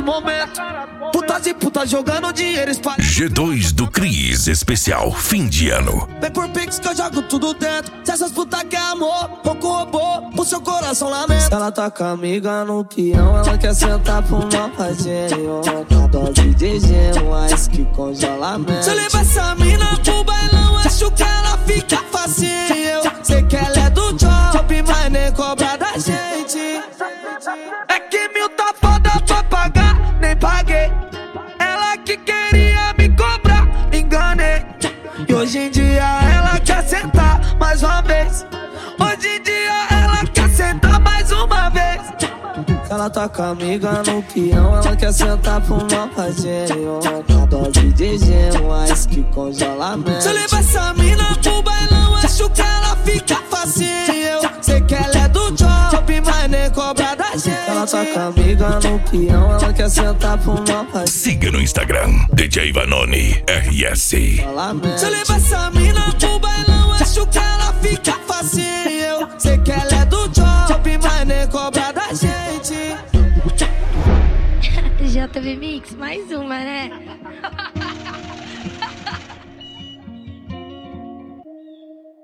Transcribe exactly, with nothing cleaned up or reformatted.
momento. Putas e putas jogando dinheiro espalhado. G dois do Cris, especial fim de ano. Vem por Pix que eu jogo tudo dentro. Se essas putas quer amor, pouco robô, pro seu coração lamento. Ela tá com a amiga no peão, ela quer sentar pro mal fazinho. Uma dose de gelo, ice que congelamento. Se eu levar essa mina pro bailão, acho que ela fica facinho. Sei que ela é do job, mas nem cobra da gente. É que mil tá foda pra pagar, nem paguei. Ela que queria me cobrar, enganei. E hoje em dia ela quer sentar mais uma vez. Hoje em dia ela quer sentar mais uma vez. Ela tá com a amiga no peão, ela quer sentar pro mal fazinho. Uma dose de gelo, ice que congelamento. Se eu levar essa mina pro bailão, acho que ela fica facinho. Sei que ela é do job, mas nem cobra da gente. Ela tá com a amiga no peão, ela quer sentar pro mal fazinho. Siga no Instagram, D J Vanoni R S. Se eu levar essa mina pro bailão, acho que ela fica facinho. Sei que ela é do job, mas nem cobra da gente. J B Mix, mais uma, né?